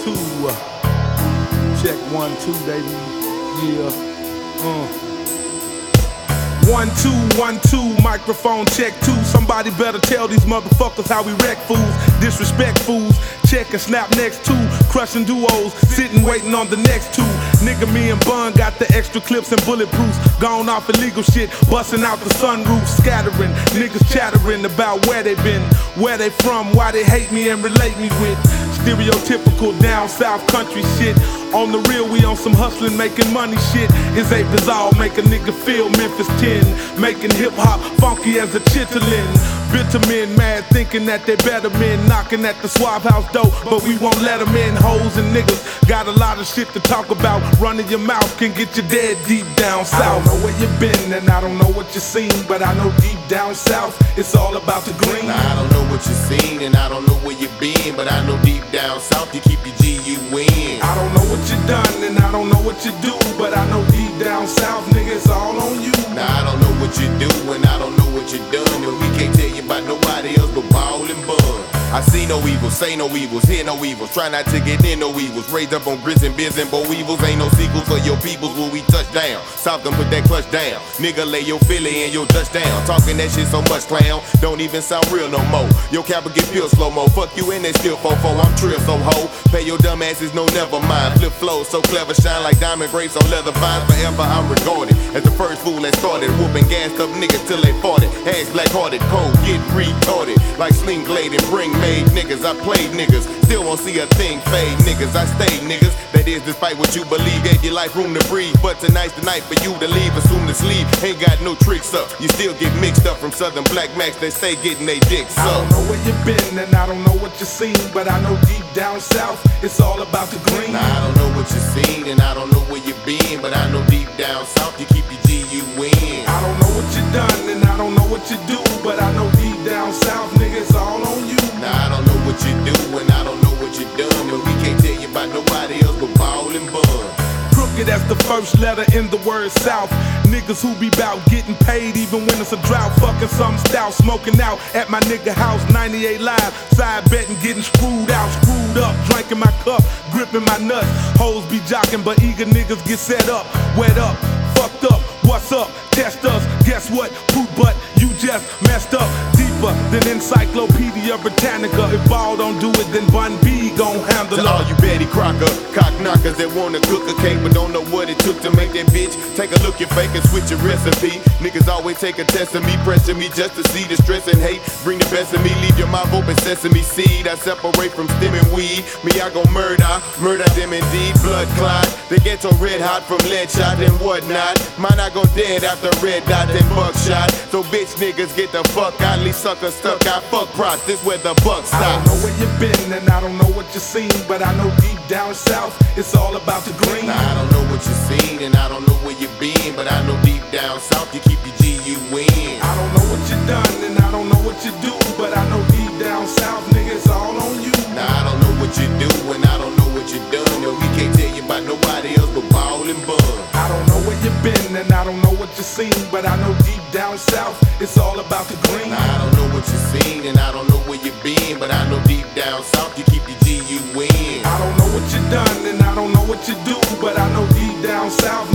2. Check 1, 2, baby. Yeah. 1, 2, 1, 2, microphone check 2. Somebody better tell these motherfuckers how we wreck fools, disrespect fools. Check and snap next 2, crushing duos, sitting waiting on the next 2. Nigga, me and Bun got the extra clips and bulletproofs. Gone off illegal shit, busting out the sunroof, scattering. Niggas chattering about where they been, where they from, why they hate me and relate me with stereotypical down south country shit. On the real, we on some hustling, making money shit. Is a bizarre, make a nigga feel Memphis 10. Making hip hop funky as a chitlin'. Bitter men mad thinking that they better men, knocking at the Swab House door, but we won't let them in. Hoes and niggas got a lot of shit to talk about. Running your mouth can get you dead deep down south. I don't know where you've been and I don't know what you've seen, but I know deep down south it's all about the green. Now, I don't know what you've seen and I don't know where you've been, but I know deep down south you keep your G-U-N. I don't know what you done and I don't know what you do, but I know deep down south, nigga, it's all on you. Now I don't know what you do and I don't know what you done, and we can't tell you about nobody else but Ball and Bun. I see no evils, say no evils, hear no evils, try not to get in no evils. Raised up on grits and biz and bow evils, ain't no sequels for your peoples when we touch down. South can put that clutch down, nigga lay your Philly and your touchdown. Talking that shit so much, clown, don't even sound real no more. Your cap will get pure slow-mo, fuck you in that still fofo, I'm trill so ho. Pay your dumb asses no never mind, flip flows so clever, shine like diamond grapes on leather vines. Forever I'm regarded as the first fool that started whooping gassed up niggas till they fought it. Ass black-hearted, cold, get retarded like Sling Glade and Bring made niggas. I played niggas, still won't see a thing fade niggas. I stayed niggas, that is despite what you believe. Gave your life room to breathe, but tonight's the night for you to leave. Assume to sleep, ain't got no tricks up. You still get mixed up from Southern Black Max that stay getting they dicks up. I don't know where you've been and I don't know what you've seen, but I know deep down south it's all about the green. Now I don't know what you've seen and I don't know where you've been, but I know deep down south you keep your G-U-N. I don't know what you done and I don't know what you do, but I know deep down south, nigga, it's all on you. Now I don't know what you do and I don't know what you done, but we can't tell you about nobody else but Ball and Bun. Crooked as the first letter in the word South. Niggas who be bout getting paid even when it's a drought. Fucking some stout, smoking out at my nigga house, 98 Live. Side betting, getting screwed out, screwed up, drinking my cup, gripping my nuts. Hoes be jocking, but eager niggas get set up, wet up, fucked up. What's up? Test us. Guess what? Poop butt, you just messed up. Deeper than Encyclopedia Britannica. If Ball don't do it, then Bun B gon' handle it. To all you Betty Crocker, cock knockers that wanna cook a cake but don't know what it took to make that bitch take a look and fake and switch your recipe. Niggas always take a test of me, pressure me just to see the stress and hate. Bring the best of me, leave your mouth open, sesame seed. I separate from stimming weed. Me, I gon' murder them indeed. Blood clot, they get so red hot from lead shot and whatnot. Mine I go dead after red dot and buckshot. So bitch niggas get the fuck out, leave suckers stuck. I fuck props, this where the buck stops. I don't know where you've been and I don't know what you've seen, but I know deep down south it's all about the green. Now I don't know what you've seen and I don't know where you've been, but I know deep down south you keep your G-U-N. I don't know what you done and I don't know what you do, but I know deep down south, nigga, it's all on you. Now I don't know what you do and I don't know what you done, and we can't tell you about nobody else but Ball and Bun. I don't know where you've been and I don't know what you've seen, but I know deep down south it's all about the green. Now I don't know what you've seen and I don't know where you've been, but I know deep down south you keep your G-U-N. I don't know what you done and I don't know what you do, but I know deep down south